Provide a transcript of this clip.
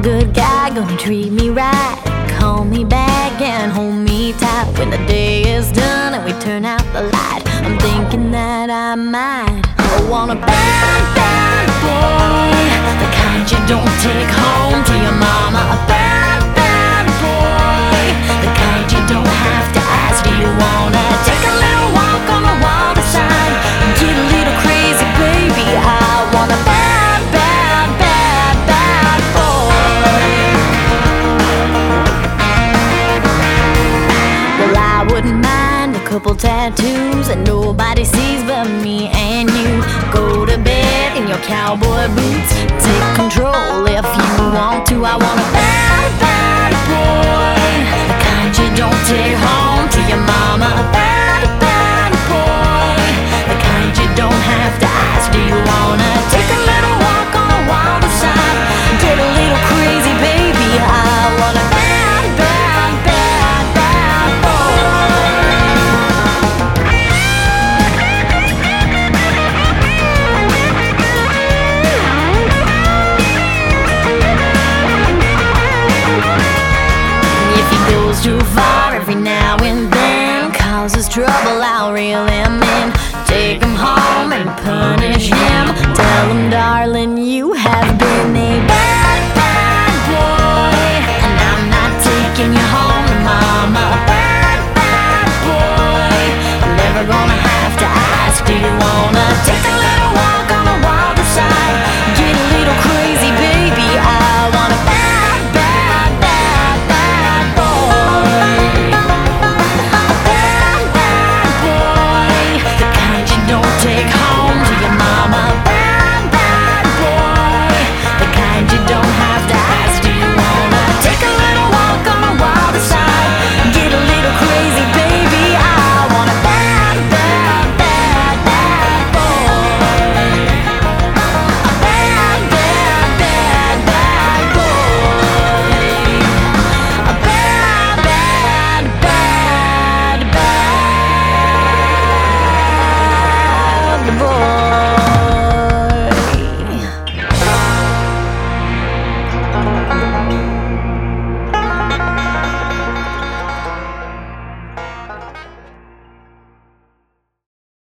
good guy, gonna treat me right. Call me back and hold me tight when the day is done and we turn out the light. I'm thinking that I might want a bad, bad boy, the kind you don't take home to your mama. A bad, bad boy, the kind you don't have to ask. Do you wanna take a little walk on the wilder side and get a little crazy, baby? I want a bad, bad, bad, bad boy. Well, I wouldn't mind a couple tattoos that nobody sees but me and you. Go to bed in your cowboy boots, take control if you want to. I want a bad, bad boy, the kind you don't take home to your mama. A bad, bad boy, the kind you don't have to ask. Do you wanna take a little walk on the wilder side, get a little crazy, baby? I want a bad, bad, bad, bad boy. If he goes too far every now and then, causes trouble, I'll reel him in. Take him home and punish him. Tell him, darling, you have been a bad